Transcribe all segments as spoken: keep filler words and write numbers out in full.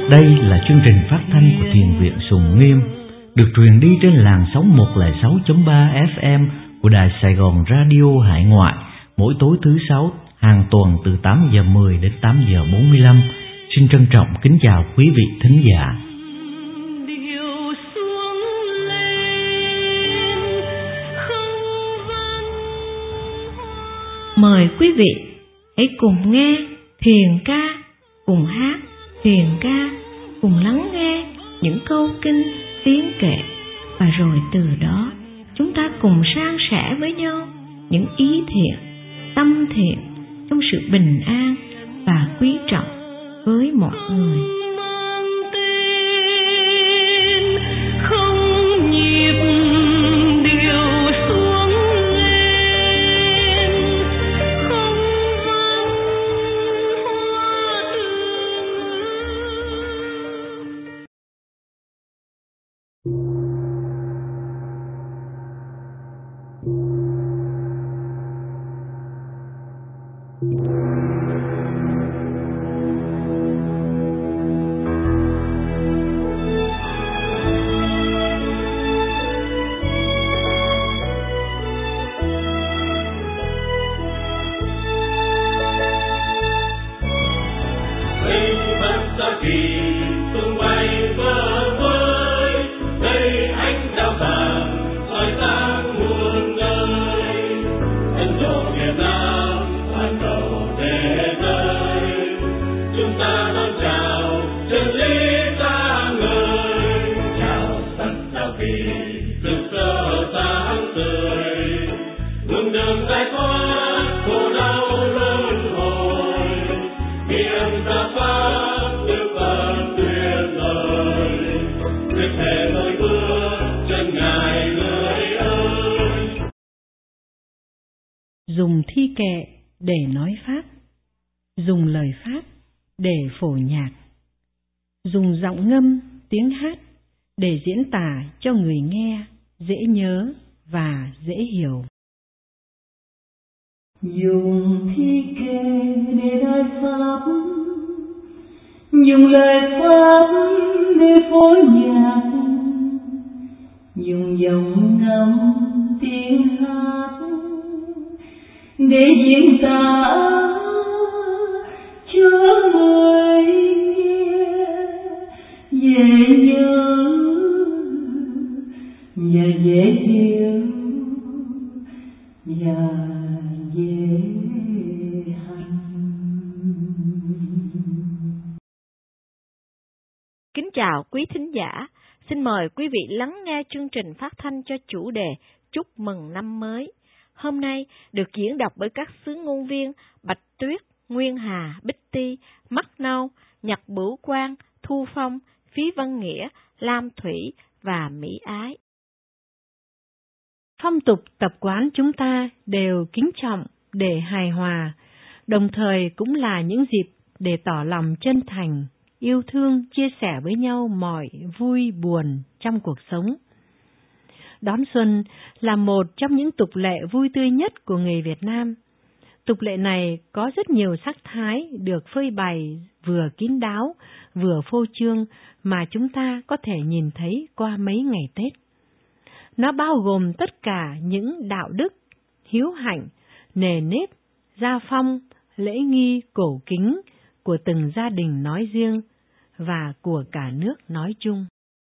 Đây là chương trình phát thanh của Thiền viện Sùng Nghiêm, được truyền đi trên làn sóng một không sáu chấm ba ép em của Đài Sài Gòn Radio Hải Ngoại, mỗi tối thứ sáu hàng tuần từ tám giờ mười đến tám giờ bốn mươi lăm. Xin trân trọng kính chào quý vị thính giả. Mời quý vị hãy cùng nghe thiền ca, cùng hát thiền ca, cùng lắng nghe những câu kinh tiếng kệ, và rồi từ đó chúng ta cùng san sẻ với nhau những ý thiện, tâm thiện trong sự bình an và quý trọng với mọi người. Dùng thi kệ để nói pháp, dùng lời pháp để phổ nhạc, dùng giọng ngâm tiếng hát để diễn tả cho người nghe dễ nhớ và dễ hiểu. Dùng thi kệ để nói pháp, dùng lời pháp để phổ nhạc, dùng giọng ngâm tiếng hát để diễn tả cho người nghe dễ nhớ và dễ hiểu và dễ hành. Kính chào quý thính giả, xin mời quý vị lắng nghe chương trình phát thanh cho chủ đề Chúc mừng năm mới. Hôm nay được diễn đọc bởi các xứ ngôn viên Bạch Tuyết, Nguyên Hà, Bích Ti, Mắt Nâu, Nhật Bửu Quang, Thu Phong, Phí Văn Nghĩa, Lam Thủy và Mỹ Ái. Phong tục tập quán chúng ta đều kính trọng để hài hòa, đồng thời cũng là những dịp để tỏ lòng chân thành, yêu thương, chia sẻ với nhau mọi vui buồn trong cuộc sống. Đón xuân là một trong những tục lệ vui tươi nhất của người Việt Nam. Tục lệ này có rất nhiều sắc thái được phơi bày vừa kín đáo, vừa phô trương mà chúng ta có thể nhìn thấy qua mấy ngày Tết. Nó bao gồm tất cả những đạo đức, hiếu hạnh, nề nếp, gia phong, lễ nghi, cổ kính của từng gia đình nói riêng và của cả nước nói chung.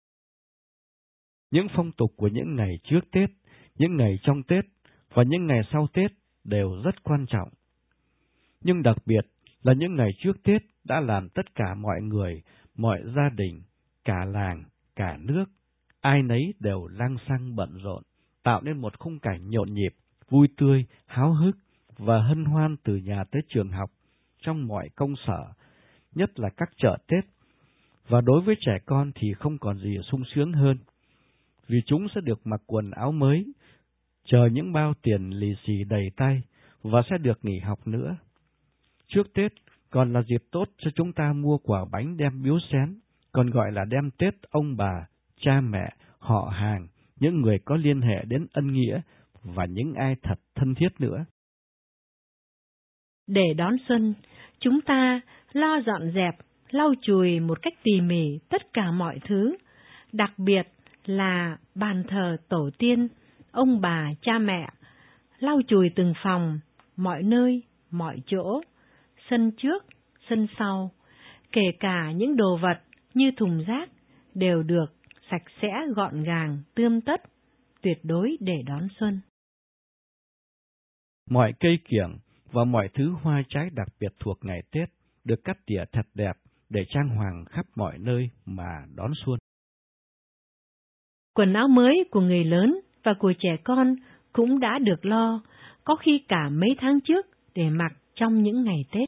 Những phong tục của những ngày trước Tết, những ngày trong Tết và những ngày sau Tết đều rất quan trọng. Nhưng đặc biệt là những ngày trước Tết đã làm tất cả mọi người, mọi gia đình, cả làng, cả nước, ai nấy đều lang xăng bận rộn, tạo nên một khung cảnh nhộn nhịp, vui tươi, háo hức và hân hoan từ nhà tới trường học, trong mọi công sở, nhất là các chợ Tết. Và đối với trẻ con thì không còn gì sung sướng hơn, vì chúng sẽ được mặc quần áo mới, chờ những bao tiền lì xì đầy tay và sẽ được nghỉ học nữa. Trước Tết còn là dịp tốt cho chúng ta mua quả bánh đem biếu xén, còn gọi là đem Tết ông bà, cha mẹ, họ hàng, những người có liên hệ đến ân nghĩa và những ai thật thân thiết nữa. Để đón xuân, chúng ta lo dọn dẹp, lau chùi một cách tỉ mỉ tất cả mọi thứ, đặc biệt là bàn thờ tổ tiên, ông bà, cha mẹ, lau chùi từng phòng, mọi nơi, mọi chỗ, sân trước, sân sau, kể cả những đồ vật như thùng rác đều được sạch sẽ gọn gàng, tươm tất, tuyệt đối để đón xuân. Mọi cây kiểng và mọi thứ hoa trái đặc biệt thuộc ngày Tết được cắt tỉa thật đẹp để trang hoàng khắp mọi nơi mà đón xuân. Quần áo mới của người lớn và của trẻ con cũng đã được lo, có khi cả mấy tháng trước để mặc trong những ngày Tết.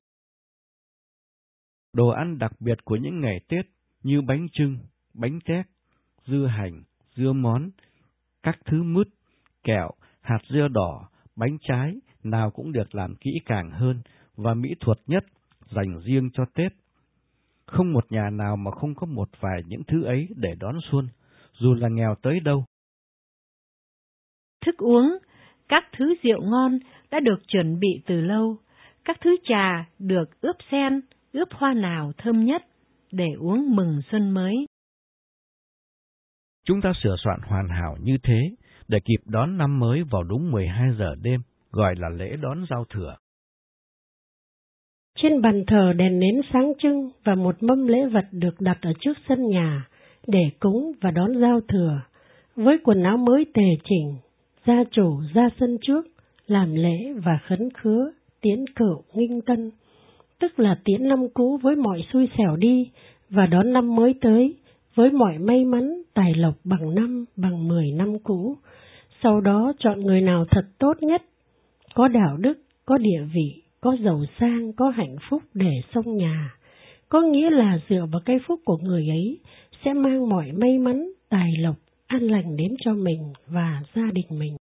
Đồ ăn đặc biệt của những ngày Tết như bánh chưng, bánh tét, dưa hành, dưa món, các thứ mứt, kẹo, hạt dưa đỏ, bánh trái nào cũng được làm kỹ càng hơn và mỹ thuật nhất dành riêng cho Tết. Không một nhà nào mà không có một vài những thứ ấy để đón xuân, dù là nghèo tới đâu. Thức uống, các thứ rượu ngon đã được chuẩn bị từ lâu, các thứ trà được ướp sen, ướp hoa nào thơm nhất để uống mừng xuân mới. Chúng ta sửa soạn hoàn hảo như thế để kịp đón năm mới vào đúng mười hai giờ đêm, gọi là lễ đón giao thừa. Trên bàn thờ đèn nến sáng trưng và một mâm lễ vật được đặt ở trước sân nhà để cúng và đón giao thừa, với quần áo mới tề chỉnh, gia chủ ra sân trước, làm lễ và khấn khứa, tiễn cửu nghinh tân, tức là tiễn năm cũ với mọi xui xẻo đi và đón năm mới tới với mọi may mắn, tài lộc bằng năm, bằng mười năm cũ. Sau đó chọn người nào thật tốt nhất, có đạo đức, có địa vị, có giàu sang, có hạnh phúc để xông nhà. Có nghĩa là dựa vào cái phúc của người ấy sẽ mang mọi may mắn, tài lộc, an lành đến cho mình và gia đình mình.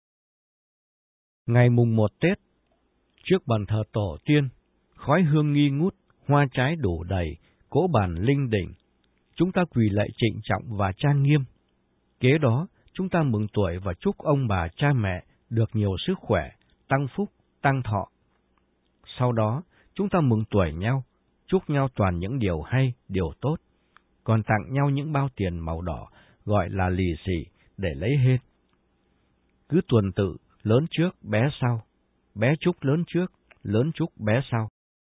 Ngày mùng một Tết, trước bàn thờ tổ tiên, khói hương nghi ngút, hoa trái đủ đầy, cỗ bàn linh đình, chúng ta quỳ lạy trịnh trọng và trang nghiêm. Kế đó, chúng ta mừng tuổi và chúc ông bà cha mẹ được nhiều sức khỏe, tăng phúc, tăng thọ. Sau đó, chúng ta mừng tuổi nhau, chúc nhau toàn những điều hay, điều tốt, còn tặng nhau những bao tiền màu đỏ gọi là lì xì để lấy hết. Cứ tuần tự, lớn trước, bé sau, bé chúc lớn trước, lớn chúc bé sau.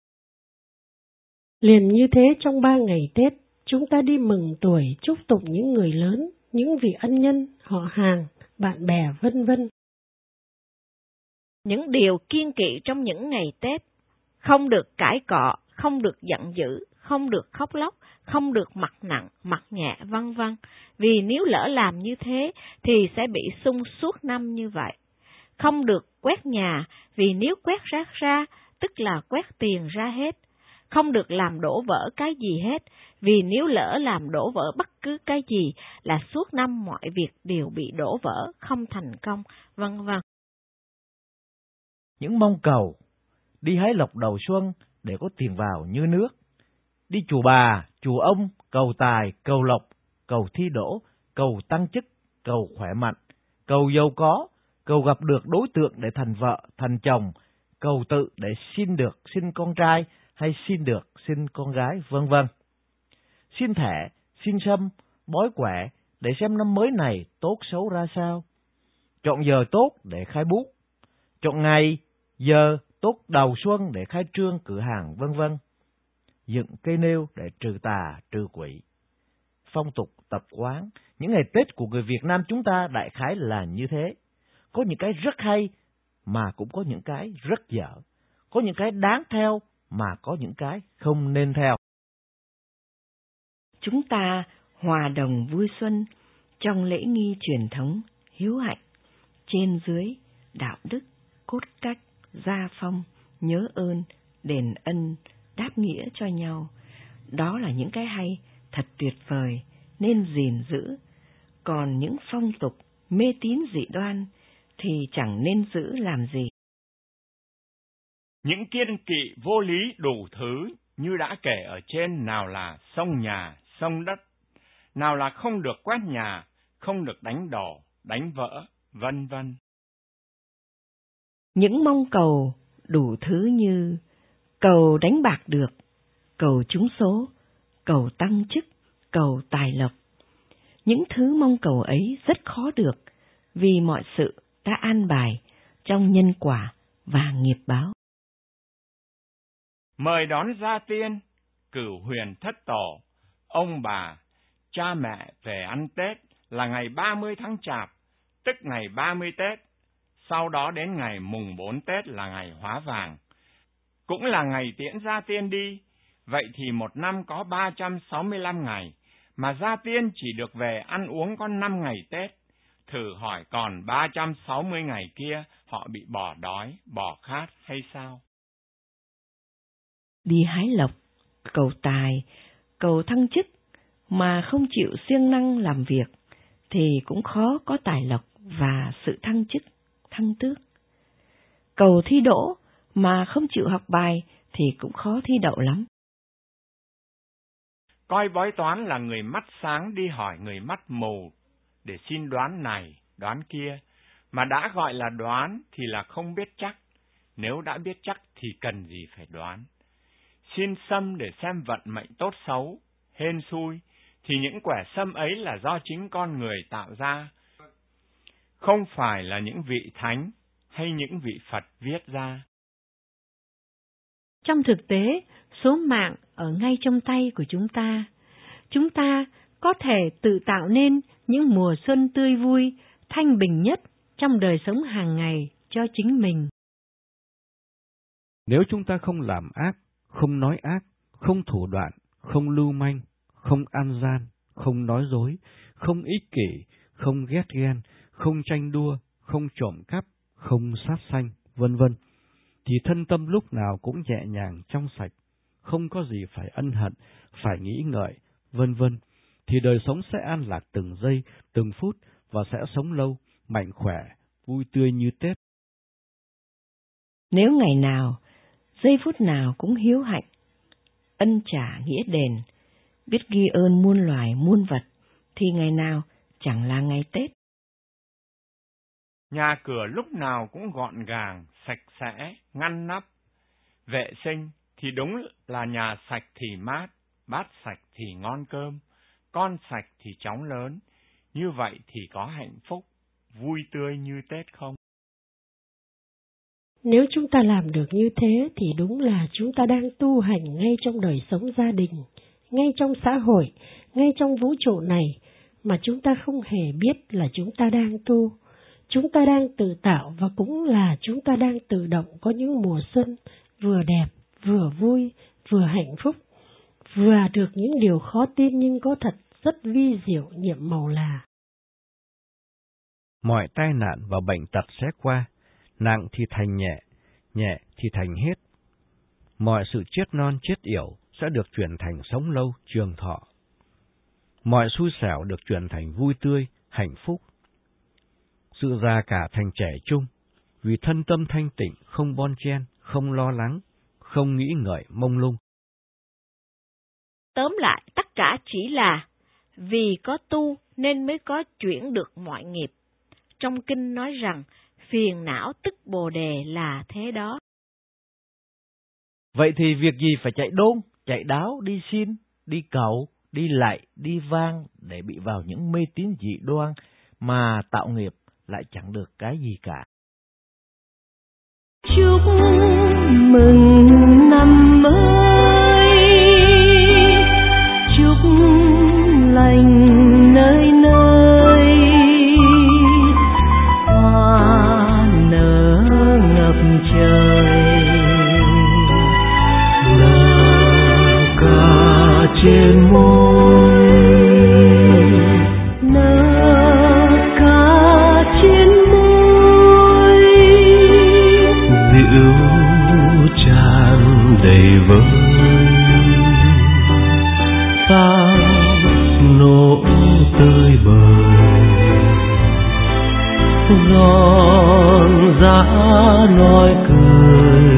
Liền như thế trong ba ngày Tết, chúng ta đi mừng tuổi, chúc tụng những người lớn, những vị ân nhân, họ hàng, bạn bè vân vân. Những điều kiêng kỵ trong những ngày Tết: không được cãi cọ, không được giận dữ, không được khóc lóc, không được mặc nặng, mặc nhẹ, vân vân. Vì nếu lỡ làm như thế thì sẽ bị sung suốt năm như vậy. Không được quét nhà, vì nếu quét rác ra, tức là quét tiền ra hết. Không được làm đổ vỡ cái gì hết, vì nếu lỡ làm đổ vỡ bất cứ cái gì là suốt năm mọi việc đều bị đổ vỡ, không thành công, vân vân. Những mong cầu: đi hái lộc đầu xuân để có tiền vào như nước, đi chùa bà, chùa ông, cầu tài, cầu lộc, cầu thi đỗ, cầu tăng chức, cầu khỏe mạnh, cầu giàu có, cầu gặp được đối tượng để thành vợ, thành chồng, cầu tự để xin được xin con trai hay xin được xin con gái, vân vân. Xin thẻ, xin sâm, bói quẻ để xem năm mới này tốt xấu ra sao. Chọn giờ tốt để khai bút, chọn ngày, giờ tốt đầu xuân để khai trương cửa hàng, vân vân. Dựng cây nêu để trừ tà, trừ quỷ. Phong tục, tập quán, những ngày Tết của người Việt Nam chúng ta đại khái là như thế. Có những cái rất hay, mà cũng có những cái rất dở. Có những cái đáng theo, mà có những cái không nên theo. Chúng ta hòa đồng vui xuân trong lễ nghi truyền thống, hiếu hạnh, trên dưới, đạo đức, cốt cách, gia phong, nhớ ơn, đền ân, đáp nghĩa cho nhau. Đó là những cái hay, thật tuyệt vời, nên gìn giữ. Còn những phong tục, mê tín dị đoan thì chẳng nên giữ làm gì. Những kiêng kỵ vô lý đủ thứ như đã kể ở trên, nào là xông nhà, xông đất, nào là không được quét nhà, không được đánh đổ, đánh vỡ, vân vân. Những mong cầu đủ thứ như cầu đánh bạc được, cầu trúng số, cầu tăng chức, cầu tài lộc. Những thứ mong cầu ấy rất khó được, vì mọi sự đã an bài trong nhân quả và nghiệp báo. Mời đón gia tiên, cửu huyền thất tổ, ông bà, cha mẹ về ăn Tết là ngày ba mươi tháng Chạp, tức ngày ba mươi Tết. Sau đó đến ngày mùng bốn Tết là ngày Hóa Vàng, cũng là ngày tiễn gia tiên đi. Vậy thì một năm có ba trăm sáu mươi lăm ngày, mà gia tiên chỉ được về ăn uống có năm ngày Tết. Thử hỏi còn ba trăm sáu mươi ngày kia họ bị bỏ đói, bỏ khát hay sao? Đi hái lộc, cầu tài, cầu thăng chức mà không chịu siêng năng làm việc thì cũng khó có tài lộc và sự thăng chức, thăng tước. Cầu thi đỗ mà không chịu học bài thì cũng khó thi đậu lắm. Coi bói toán là người mắt sáng đi hỏi người mắt mù để xin đoán này, đoán kia, mà đã gọi là đoán thì là không biết chắc. Nếu đã biết chắc thì cần gì phải đoán. Xin sâm để xem vận mệnh tốt xấu, hên xui, thì những quẻ sâm ấy là do chính con người tạo ra, không phải là những vị thánh hay những vị Phật viết ra. Trong thực tế, số mạng ở ngay trong tay của chúng ta. Chúng ta có thể tự tạo nên những mùa xuân tươi vui, thanh bình nhất trong đời sống hàng ngày cho chính mình. Nếu chúng ta không làm ác, không nói ác, không thủ đoạn, không lưu manh, không ăn gian, không nói dối, không ích kỷ, không ghét ghen, không tranh đua, không trộm cắp, không sát sanh, vân vân, thì thân tâm lúc nào cũng nhẹ nhàng trong sạch, không có gì phải ân hận, phải nghĩ ngợi, vân vân, thì đời sống sẽ an lạc từng giây, từng phút và sẽ sống lâu, mạnh khỏe, vui tươi như Tết. Nếu ngày nào, giây phút nào cũng hiếu hạnh, ân trả nghĩa đền, biết ghi ơn muôn loài muôn vật, thì ngày nào chẳng là ngày Tết. Nhà cửa lúc nào cũng gọn gàng, sạch sẽ, ngăn nắp, vệ sinh thì đúng là nhà sạch thì mát, bát sạch thì ngon cơm, con sạch thì chóng lớn. Như vậy thì có hạnh phúc, vui tươi như Tết không? Nếu chúng ta làm được như thế thì đúng là chúng ta đang tu hành ngay trong đời sống gia đình, ngay trong xã hội, ngay trong vũ trụ này, mà chúng ta không hề biết là chúng ta đang tu. Chúng ta đang tự tạo và cũng là chúng ta đang tự động có những mùa xuân vừa đẹp, vừa vui, vừa hạnh phúc, vừa được những điều khó tin nhưng có thật rất vi diệu nhiệm màu là. Mọi tai nạn và bệnh tật sẽ qua, nặng thì thành nhẹ, nhẹ thì thành hết. Mọi sự chết non chết yểu sẽ được chuyển thành sống lâu, trường thọ. Mọi xui xẻo được chuyển thành vui tươi, hạnh phúc. Sự già cả thành trẻ trung, vì thân tâm thanh tịnh, không bon chen, không lo lắng, không nghĩ ngợi mông lung. Tóm lại, tất cả chỉ là vì có tu nên mới có chuyển được mọi nghiệp. Trong kinh nói rằng, phiền não tức bồ đề là thế đó. Vậy thì việc gì phải chạy đôn, chạy đáo, đi xin, đi cầu, đi lạy, đi vang để bị vào những mê tín dị đoan mà tạo nghiệp lại chẳng được cái gì cả. Chúc mừng năm mới, chúc lành nơi nơi, hoa nở ngập trời, nở cả trên môi, nở cả trên môi, rượu tràn đầy vơi, pháo nổ tơi bời, giòn giã nói cười,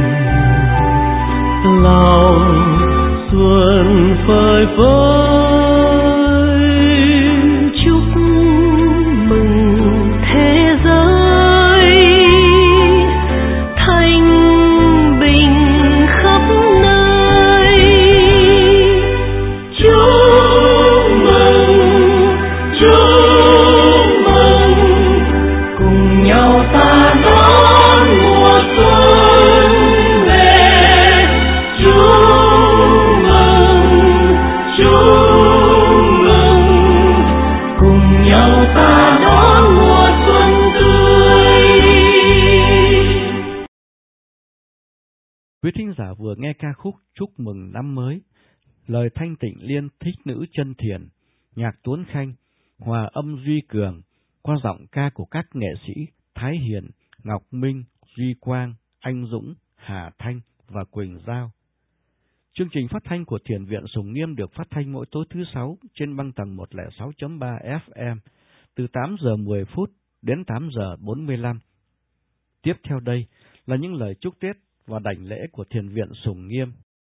lòng xuân phơi phới. Chúc mừng thế giới thanh bình khắp nơi, giả vừa nghe ca khúc Chúc mừng năm mới, lời Thanh Tịnh Liên Thích Nữ Chân Thiền, nhạc Tuấn Khanh, hòa âm Duy Cường, qua giọng ca của các nghệ sĩ Thái Hiền, Ngọc Minh, Duy Quang, Anh Dũng, Hà Thanh và Quỳnh Giao. Chương trình phát thanh của Thiền viện Sùng Nghiêm được phát thanh mỗi tối thứ sáu trên băng tần một không sáu chấm ba ép em từ tám giờ mười phút đến tám giờ bốn mươi lăm. Tiếp theo đây là những lời chúc Tết và đảnh lễ của Thiền viện Sùng Nghiêm.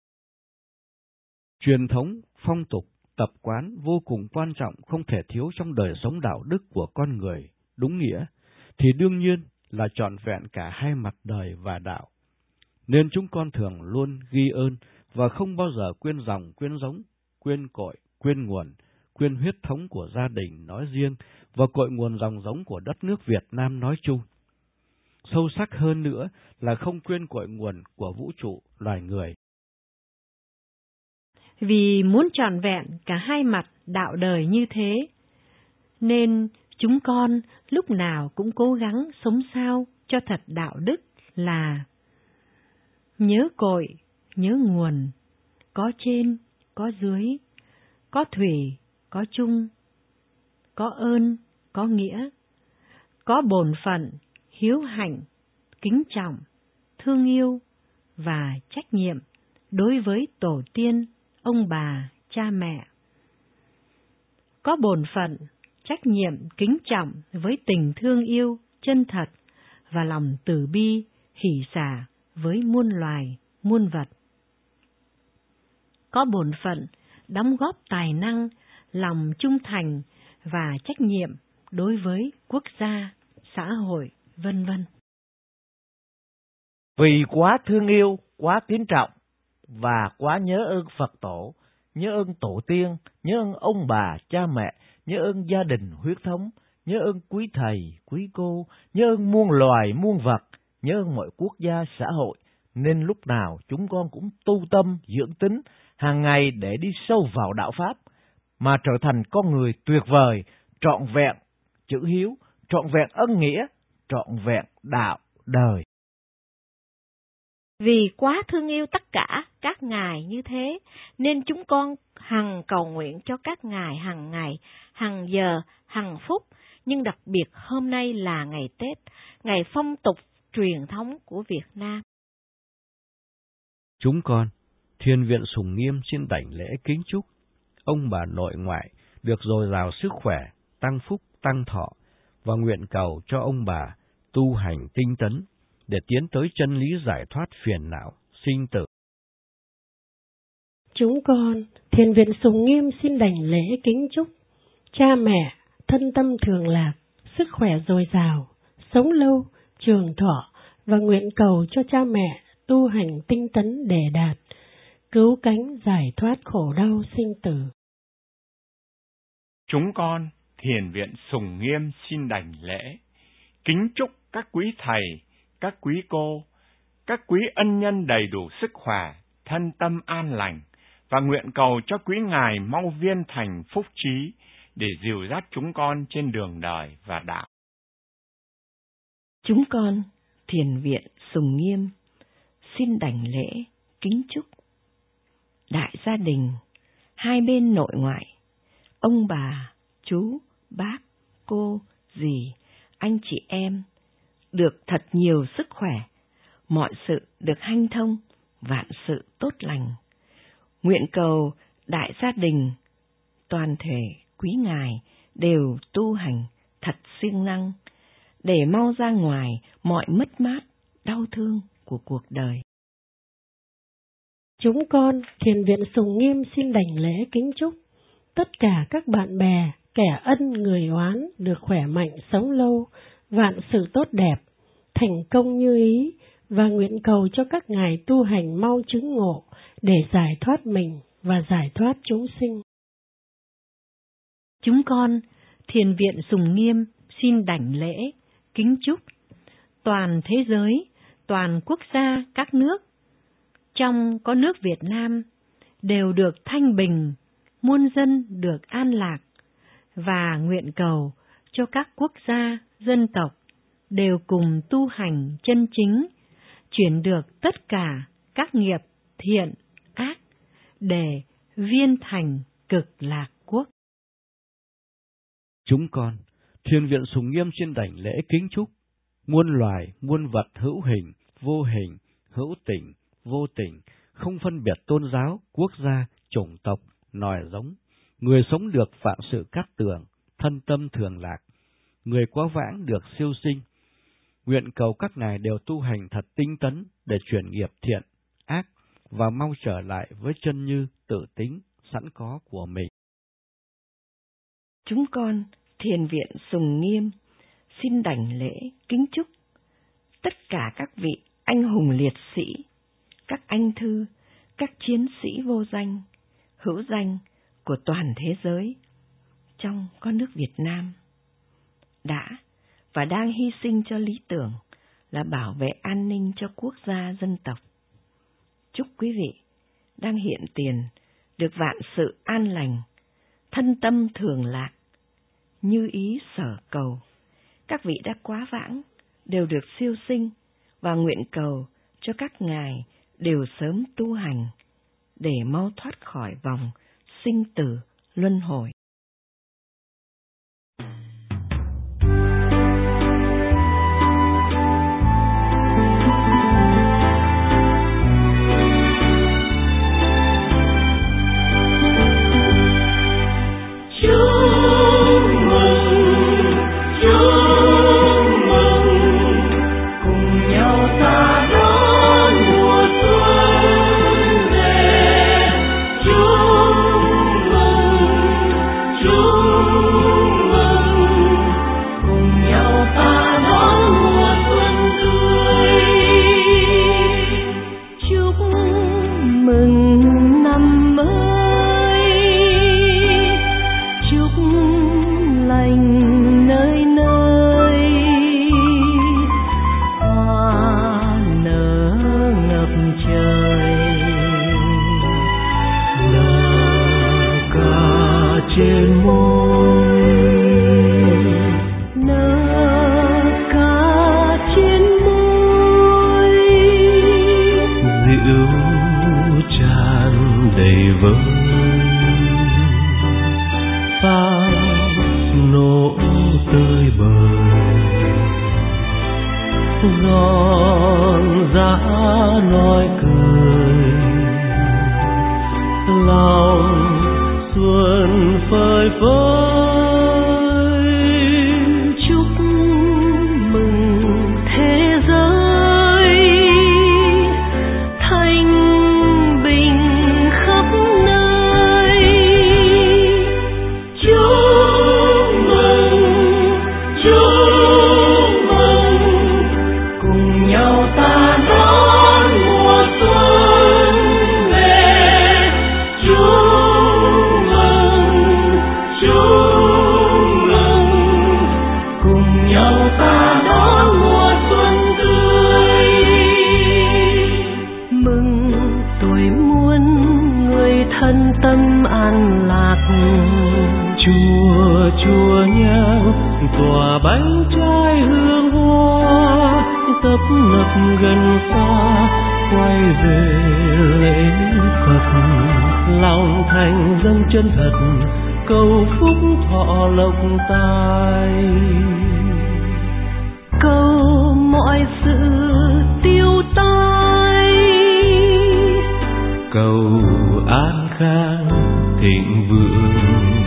Truyền thống, phong tục, tập quán vô cùng quan trọng, không thể thiếu trong đời sống đạo đức của con người. Đúng nghĩa thì đương nhiên là trọn vẹn cả hai mặt đời và đạo. Nên chúng con thường luôn ghi ơn và không bao giờ quên dòng, quên giống, quên cội, quên nguồn, quên huyết thống của gia đình nói riêng và cội nguồn dòng giống của đất nước Việt Nam nói chung. Sâu sắc hơn nữa là không quên cội nguồn của vũ trụ loài người. Vì muốn trọn vẹn cả hai mặt đạo đời như thế, nên chúng con lúc nào cũng cố gắng sống sao cho thật đạo đức là nhớ cội, nhớ nguồn, có trên, có dưới, có thủy, có chung, có ơn, có nghĩa, có bổn phận, hiếu hạnh, kính trọng, thương yêu và trách nhiệm đối với tổ tiên, ông bà, cha mẹ. Có bổn phận, trách nhiệm, kính trọng với tình thương yêu, chân thật và lòng từ bi, hỷ xả với muôn loài, muôn vật. Có bổn phận, đóng góp tài năng, lòng trung thành và trách nhiệm đối với quốc gia, xã hội, vân vân. Vì quá thương yêu, quá kính trọng và quá nhớ ơn Phật tổ, nhớ ơn tổ tiên, nhớ ơn ông bà, cha mẹ, nhớ ơn gia đình huyết thống, nhớ ơn quý thầy, quý cô, nhớ ơn muôn loài, muôn vật, nhớ ơn mọi quốc gia, xã hội, nên lúc nào chúng con cũng tu tâm, dưỡng tính, hàng ngày để đi sâu vào đạo Pháp, mà trở thành con người tuyệt vời, trọn vẹn chữ hiếu, trọn vẹn ân nghĩa, trọn vẹn đạo đời. Vì quá thương yêu tất cả các ngài như thế, nên chúng con hằng cầu nguyện cho các ngài hằng ngày, hằng giờ, hằng phút, nhưng đặc biệt hôm nay là ngày Tết, ngày phong tục truyền thống của Việt Nam. Chúng con, Thiền viện Sùng Nghiêm xin đảnh lễ kính chúc ông bà nội ngoại được dồi dào sức khỏe, tăng phúc, tăng thọ, và nguyện cầu cho ông bà tu hành tinh tấn để tiến tới chân lý giải thoát phiền não, sinh tử. Chúng con, Thiền viện Sùng Nghiêm xin đảnh lễ kính chúc cha mẹ thân tâm thường lạc, sức khỏe dồi dào, sống lâu, trường thọ, và nguyện cầu cho cha mẹ tu hành tinh tấn để đạt cứu cánh giải thoát khổ đau sinh tử. Chúng con, Thiền viện Sùng Nghiêm xin đảnh lễ kính chúc các quý thầy, các quý cô, các quý ân nhân đầy đủ sức khỏe, thân tâm an lành, và nguyện cầu cho quý ngài mau viên thành phúc trí để dìu dắt chúng con trên đường đời và đạo. Chúng con, Thiền viện Sùng Nghiêm xin đảnh lễ kính chúc đại gia đình hai bên nội ngoại, ông bà, chú, bác, cô, dì, anh chị em được thật nhiều sức khỏe, mọi sự được hanh thông, vạn sự tốt lành. Nguyện cầu đại gia đình, toàn thể quý ngài đều tu hành thật siêng năng, để mau ra ngoài mọi mất mát, đau thương của cuộc đời. Chúng con, Thiền viện Sùng Nghiêm xin đảnh lễ kính chúc tất cả các bạn bè, kẻ ân người oán được khỏe mạnh, sống lâu, vạn sự tốt đẹp, thành công như ý, và nguyện cầu cho các ngài tu hành mau chứng ngộ để giải thoát mình và giải thoát chúng sinh. Chúng con, Thiền viện Sùng Nghiêm xin đảnh lễ kính chúc toàn thế giới, toàn quốc gia các nước, trong có nước Việt Nam, đều được thanh bình, muôn dân được an lạc, và nguyện cầu cho các quốc gia, dân tộc đều cùng tu hành chân chính, chuyển được tất cả các nghiệp thiện, ác, để viên thành cực lạc quốc. Chúng con, Thiền viện Sùng Nghiêm xin đảnh lễ kính chúc muôn loài, muôn vật hữu hình, vô hình, hữu tình, vô tình, không phân biệt tôn giáo, quốc gia, chủng tộc, nòi giống, người sống được vạn sự cát tường, thân tâm thường lạc, người quá vãng được siêu sinh. Nguyện cầu các ngài đều tu hành thật tinh tấn để chuyển nghiệp thiện, ác và mau trở lại với chân như tự tính sẵn có của mình. Chúng con, Thiền viện Sùng Nghiêm, xin đảnh lễ kính chúc tất cả các vị anh hùng liệt sĩ, các anh thư, các chiến sĩ vô danh, hữu danh của toàn thế giới trong con nước Việt Nam đã và đang hy sinh cho lý tưởng là bảo vệ an ninh cho quốc gia dân tộc. Chúc quý vị đang hiện tiền được vạn sự an lành, thân tâm thường lạc, như ý sở cầu. Các vị đã quá vãng đều được siêu sinh và nguyện cầu cho các ngài đều sớm tu hành để mau thoát khỏi vòng sinh tử luân hồi. giòn giã nói cười, lòng xuân phơi phới. Chúc mừng thế giới thanh bình khắp nơi. Chúc mừng, chúc mừng, cùng nhau ta đón mùa xuân về. Chúc mừng, chúc mừng, cùng nhau ta đón mùa xuân tươi. Mừng tuổi muôn người thân tâm an lạc, chùa chùa nhang tỏa bánh trái hương hoa, tấp nập gần xa quay về lễ Phật. Lòng thành dâng chân thật cầu phúc thọ lộc tài, cầu mọi sự tiêu tai, cầu an khang thịnh vượng,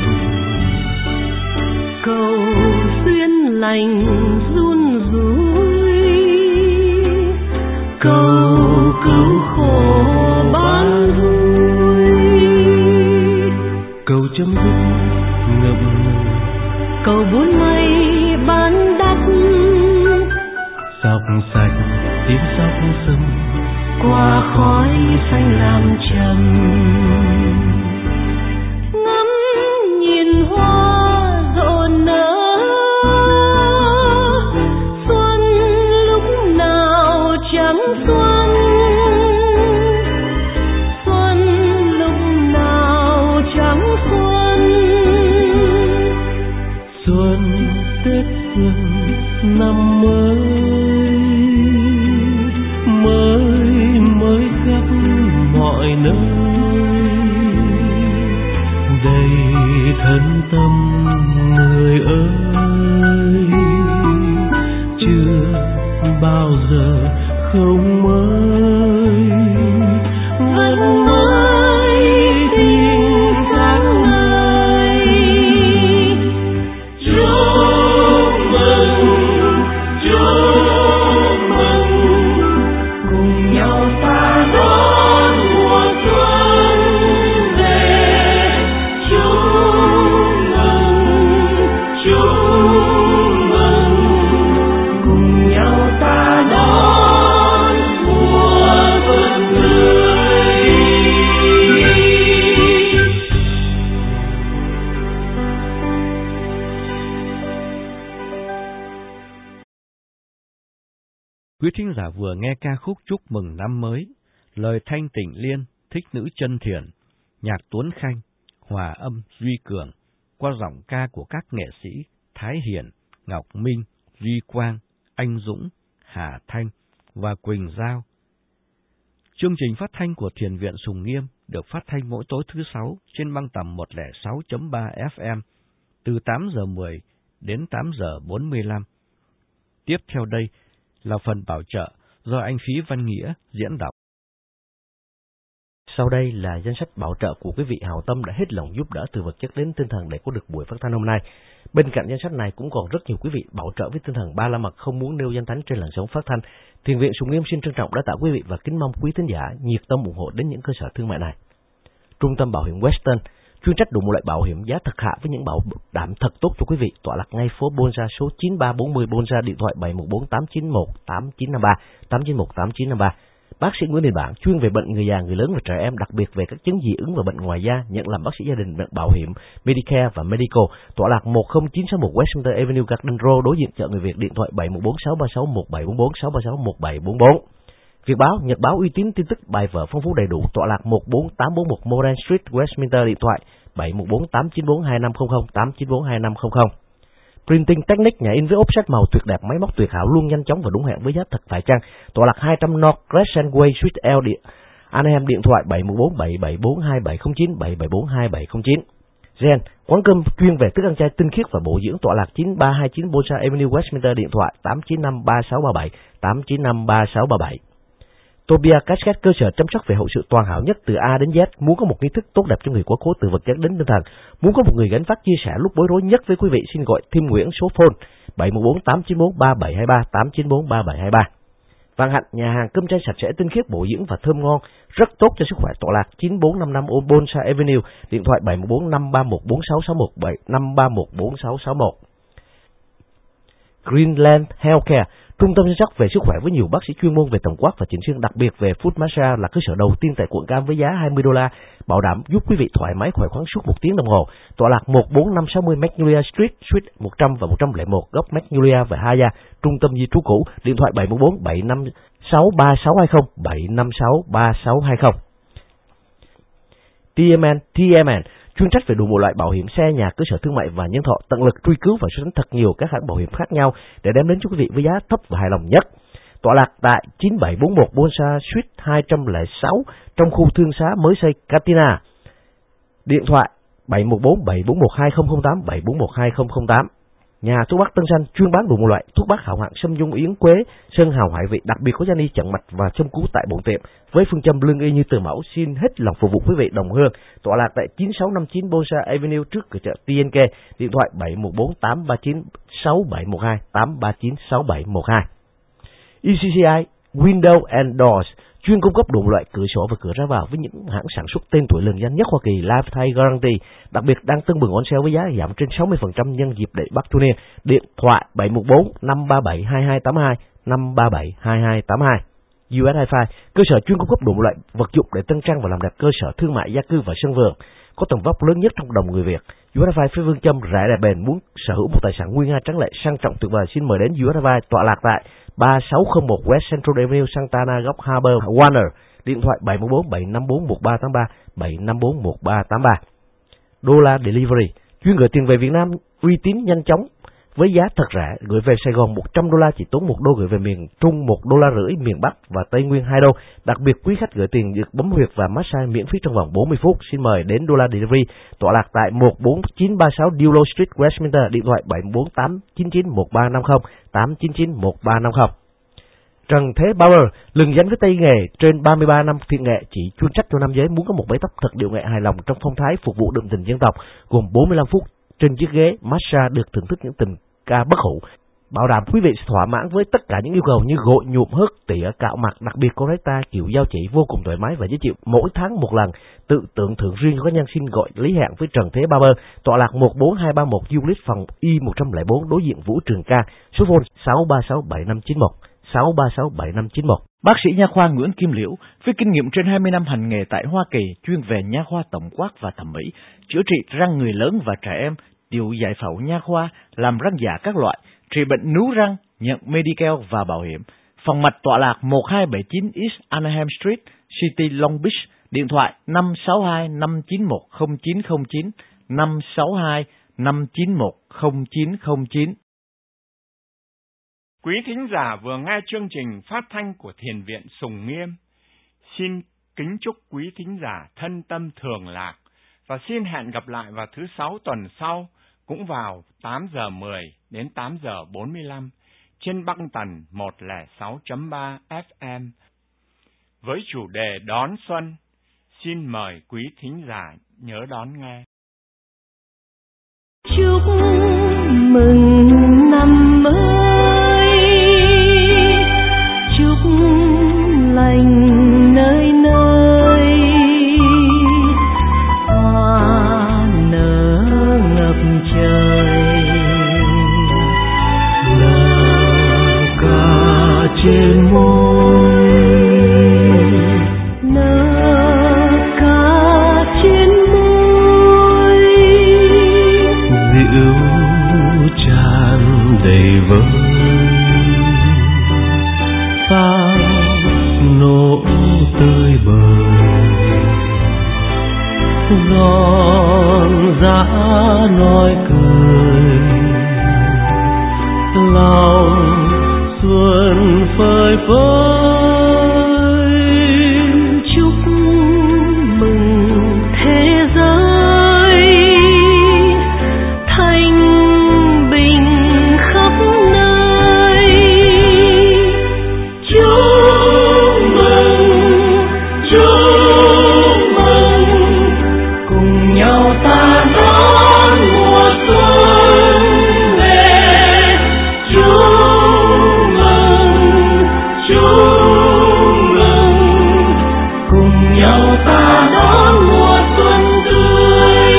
cầu duyên lành run rủi, cầu cứu khổ ban vui, cầu chấm dứt ngập ngừng, cầu bốn mây ban đắp, dọc sạch tiếng sóc sâm qua khói xanh lam trầm. Ngắm nhìn hoa rộ nở, xuân lúc nào chẳng xuân, xuân lúc nào chẳng xuân. Xuân Tết xuân năm mới, mới mới gặp đầy thân tâm người ơi, chưa bao giờ không mới, vẫn mới tình tháng ngày. Chúc mừng, chúc mừng, cùng nhau ta đón mùa xuân về. Chúc mừng, chúc mừng, cùng nhau ta đón mùa xuân tươi. Quý thính giả vừa nghe ca khúc Chúc mừng năm mới, lời Thanh Tịnh Liên, thích nữ Chân Thiện, nhạc Tuấn Khanh, hòa âm Duy Cường, qua giọng ca của các nghệ sĩ Thái Hiển, Ngọc Minh, Duy Quang, Anh Dũng, Hà Thanh và Quỳnh Giao. Chương trình phát thanh của Thiền viện Sùng Nghiêm được phát thanh mỗi tối thứ sáu trên băng tần một không sáu chấm ba ép em từ tám giờ mười đến tám giờ bốn mươi lăm. Tiếp theo đây là phần bảo trợ do anh Phí Văn Nghĩa diễn đọc. Sau đây là danh sách bảo trợ của quý vị hảo tâm đã hết lòng giúp đỡ từ vật chất đến tinh thần để có được buổi phát thanh hôm nay. Bên cạnh danh sách này cũng còn rất nhiều quý vị bảo trợ với tinh thần ba la mật không muốn nêu danh tánh trên làn sóng phát thanh. Thiền viện Sùng Nghiêm xin trân trọng đã tạ quý vị và kính mong quý thính giả nhiệt tâm ủng hộ đến những cơ sở thương mại này. Trung tâm Bảo hiểm Western chuyên trách đủ một loại bảo hiểm giá thật hạ với những bảo đảm thật tốt cho quý vị, tọa lạc ngay phố Bonza số chín ba bốn mươi Bonza, điện thoại bảy một bốn tám chín một tám chín năm ba tám chín một tám chín năm ba. Bác sĩ Nguyễn Đình Bản chuyên về bệnh người già, người lớn và trẻ em, đặc biệt về các chứng dị ứng và bệnh ngoài da, nhận làm bác sĩ gia đình, bảo hiểm Medicare và Medical, tọa lạc một không chín sáu một Westminster Avenue, Garden Road, đối diện chợ người Việt, điện thoại bảy một bốn sáu ba sáu một bảy bốn bốn sáu ba sáu một bảy bốn bốn. Việt báo, nhật báo uy tín, tin tức, bài vở phong phú đầy đủ, tọa lạc một bốn tám bốn một Moran Street, Westminster, điện thoại bảy một bốn tám chín bốn hai năm không không tám chín bốn hai năm không không. Printing Technique, nhà in với offset màu tuyệt đẹp, máy móc tuyệt hảo, luôn nhanh chóng và đúng hẹn với giá thật phải chăng. Tọa lạc hai trăm North Crescent Way, Suite L, điện Anaheim, điện thoại bảy một bốn bảy bảy bốn hai bảy không chín bảy bảy bốn hai bảy không chín. Gen, quán cơm chuyên về thức ăn chay tinh khiết và bổ dưỡng, tọa lạc chín ba hai chín Bonza Avenue, Westminster, điện thoại tám chín năm ba sáu ba bảy tám chín năm ba sáu ba bảy. Tobia Cascade, cơ sở chăm sóc về hậu sự toàn hảo nhất từ A đến Z. Muốn có một nghi thức tốt đẹp cho người quá cố từ vật chất đến tinh thần, muốn có một người gánh vác chia sẻ lúc bối rối nhất với quý vị, xin gọi Tim Nguyễn số phone bảy một bốn tám chín bốn ba bảy hai ba tám chín bốn ba bảy hai ba. Vạn Hạnh, nhà hàng cơm chay sạch sẽ, tinh khiết, bổ dưỡng và thơm ngon, rất tốt cho sức khỏe, tọa lạc chín bốn năm năm Bonza Avenue, điện thoại bảy một bốn năm ba một bốn sáu sáu một bảy năm ba một bốn sáu sáu một. Greenland Healthcare, trung tâm chăm sóc về sức khỏe với nhiều bác sĩ chuyên môn về tổng quát và chỉnh xương, đặc biệt về foot massage, là cơ sở đầu tiên tại quận Cam với giá hai mươi đô la, bảo đảm giúp quý vị thoải mái khỏe khoắn suốt một tiếng đồng hồ. Tọa lạc một bốn năm sáu mươi Magnolia Street, Suite một trăm và một không một, góc Magnolia và Haya, trung tâm di trú cũ, điện thoại bảy một bốn bảy năm sáu ba sáu hai không bảy năm sáu ba sáu hai không. tê em en tê em en chuyên trách về đủ một loại bảo hiểm xe, nhà, cơ sở thương mại và nhân thọ, tận lực truy cứu và so sánh thật nhiều các hãng bảo hiểm khác nhau để đem đến cho quý vị với giá thấp và hài lòng nhất. Tọa lạc tại chín bảy bốn một Bonza Suite hai không sáu trong khu thương xá mới xây Katina. Điện thoại bảy một bốn bảy bốn một hai không không tám bảy bốn một hai không không tám. Nhà thuốc bắc Tân Xanh chuyên bán đủ một loại thuốc bắc hảo hạng, sâm dung yến quế, sơn hào hải vị, đặc biệt có Giani chặn mạch và châm cứu tại bổn tiệm với phương châm lương y như từ mẫu. Xin hết lòng phục vụ quý vị đồng hương. Tọa lạc tại chín sáu năm chín Bonza Avenue trước cửa chợ tê en ca, điện thoại bảy một bốn tám ba chín sáu bảy một hai tám ba chín sáu bảy một hai. e xê xê i Window and Doors chuyên cung cấp đủ loại cửa sổ và cửa ra vào với những hãng sản xuất tên tuổi lừng danh nhất Hoa Kỳ, Lifetime Guarantee, đặc biệt đang tưng bừng on sale với giá giảm trên sáu mươi phần trăm nhân dịp lễ Bắc Thu Niên. Điện thoại bảy một bốn năm ba bảy hai hai tám hai năm ba bảy hai hai tám hai. u ét Hi-Fi, cơ sở chuyên cung cấp đủ loại vật dụng để tân trang và làm đẹp cơ sở thương mại, gia cư và sân vườn, có tầm vóc lớn nhất trong đồng người Việt. u ét Hi-Fi với phương châm rẻ đẹp bền, muốn sở hữu một tài sản nguy nga tráng lệ sang trọng tuyệt vời, xin mời đến u ét Hi-Fi, tọa lạc tại ba sáu không một West Central Avenue, Santa Ana, góc Harbor Warner, điện thoại bảy một bốn bảy năm bốn một ba tám ba bảy năm bốn một ba tám ba. Dollar Delivery chuyên gửi tiền về Việt Nam, uy tín, nhanh chóng, với giá thật rẻ. Gửi về Sài Gòn một trăm đô la chỉ tốn một đô, gửi về miền Trung một đô la rưỡi, miền Bắc và Tây Nguyên hai đô. Đặc biệt quý khách gửi tiền được bấm huyệt và massage miễn phí trong vòng bốn mươi phút. Xin mời đến Đô La Delivery, tọa lạc tại một bốn chín ba sáu Dullo Street, Westminster, điện thoại bảy bốn tám chín chín một ba năm không, tám chín chín một ba năm không. Trần Thế Bauer, lừng danh với tay nghề trên ba mươi ba năm thiện nghệ, chỉ chuyên trách cho nam giới muốn có một bãi tóc thật điệu nghệ hài lòng trong phong thái phục vụ đượm tình dân tộc, gồm bốn mươi lăm phút trên chiếc ghế massage được thưởng thức những tình ca bất hủ, bảo đảm quý vị sẽ thỏa mãn với tất cả những yêu cầu như gội, nhuộm, hớt, tỉa, cạo mặt, đặc biệt có ta kiểu giao chỉ vô cùng thoải mái và dễ chịu. Mỗi tháng một lần, tự tưởng thưởng riêng cho các nhân xin gọi lý hẹn với Trần Thế Bauer, tọa lạc một bốn hai ba mốt Euclid, phòng Y một không bốn, đối diện Vũ Trường Ca, số phone sáu ba sáu bảy năm chín một, sáu ba sáu bảy năm chín một. Bác sĩ nha khoa Nguyễn Kim Liễu với kinh nghiệm trên hai mươi năm hành nghề tại Hoa Kỳ, chuyên về nha khoa tổng quát và thẩm mỹ, chữa trị răng người lớn và trẻ em, điều giải phẫu nha khoa, làm răng giả các loại, trị bệnh nướu răng, nhận Medicare và bảo hiểm. Phòng mạch tọa lạc một hai bảy chín East Anaheim Street, City Long Beach, điện thoại năm sáu hai năm chín một không chín không chín, năm sáu hai năm chín một không chín không chín. Quý thính giả vừa nghe chương trình phát thanh của Thiền viện Sùng Nghiêm. Xin kính chúc quý thính giả thân tâm thường lạc và xin hẹn gặp lại vào thứ sáu tuần sau, cũng vào tám giờ mười đến tám giờ bốn mươi lăm trên băng tần một không sáu chấm ba ép em với chủ đề Đón Xuân. Xin mời quý thính giả nhớ đón nghe. Chúc mừng năm mới, chúc lành nơi nơi, hoa nở ngập trời, nở ca trên môi, nở ca trên môi, dịu tràn đầy vơi, pháo nổ tươi bời, giòn giã nói cười, lòng xuân phơi phới. chúc mừng thế giới thanh bình khắp nơi, chúc mừng, chúc mừng, cùng nhau ta đón mùa xuân về. Chúc mừng, chúc mừng, cùng nhau ta đón mùa xuân tươi.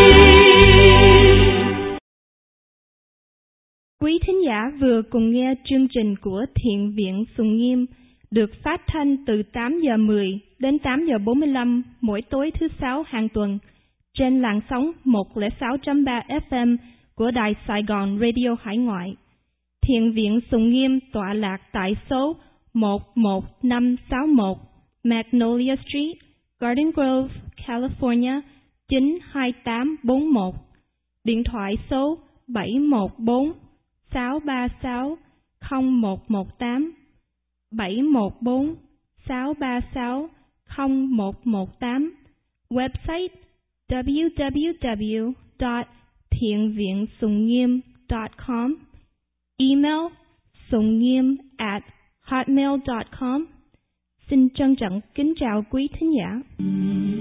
Quý thính giả vừa cùng nghe chương trình của Thiền viện Sùng Nghiêm được phát thanh từ tám giờ mười đến tám giờ bốn mươi lăm mỗi tối thứ sáu hàng tuần trên làn sóng một không sáu chấm ba ép em của Đài Sài Gòn Radio Hải Ngoại. Thiền viện Sùng Nghiêm tọa lạc tại số một một năm sáu một Magnolia Street, Garden Grove, California chín hai tám bốn một. Điện thoại số bảy một bốn sáu ba sáu không một một tám, bảy một bốn sáu ba sáu không một một tám. Website w w w dot thiền viện sùng nghiêm dot com. Email sùng nghiêm at hotmail dot com. Xin trân trọng kính chào quý thính giả.